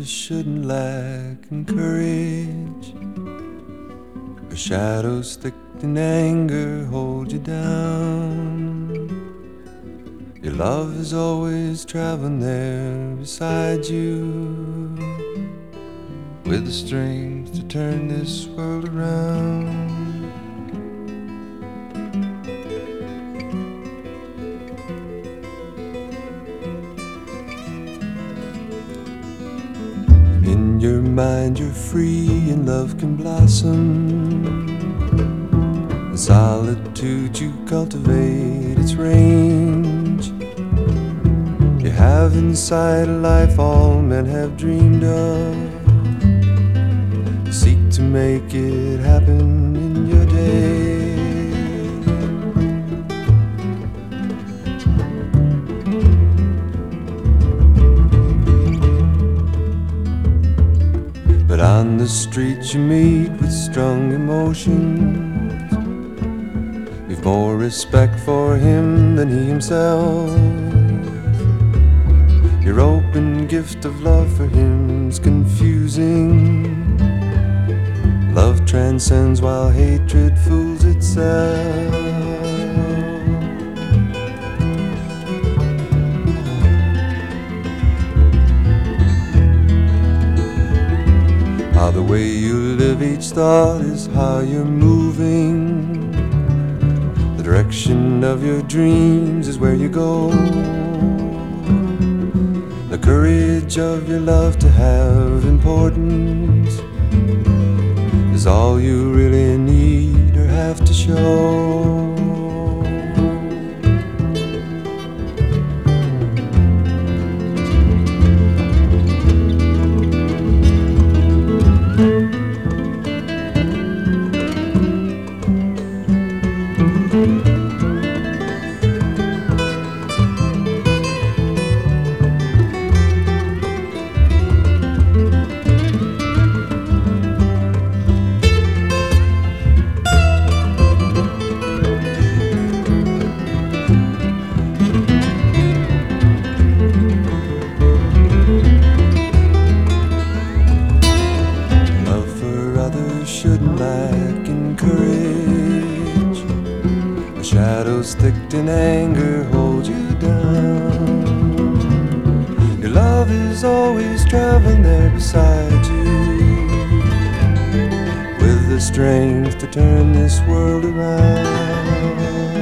others shouldn't lack in courage. Her shadows thick in anger hold you down. Your love is always traveling there beside you, with the strength to turn this world around. In your mind you're free and love can blossom. In solitude you cultivate its range. You have inside a life all men have dreamed of. You seek to make it happen in your day. But on the street you meet with strong emotions. You've more respect for him than he himself. Your open gift of love for him's confusing. Love transcends while hatred fools itself. How the way you live each thought is how you're moving. The direction of your dreams is where you go. The courage of your love to have importance is all you really need or have to show. Shouldn't lack in courage. The shadows thick in anger hold you down. Your love is always traveling there beside you, with the strength to turn this world around.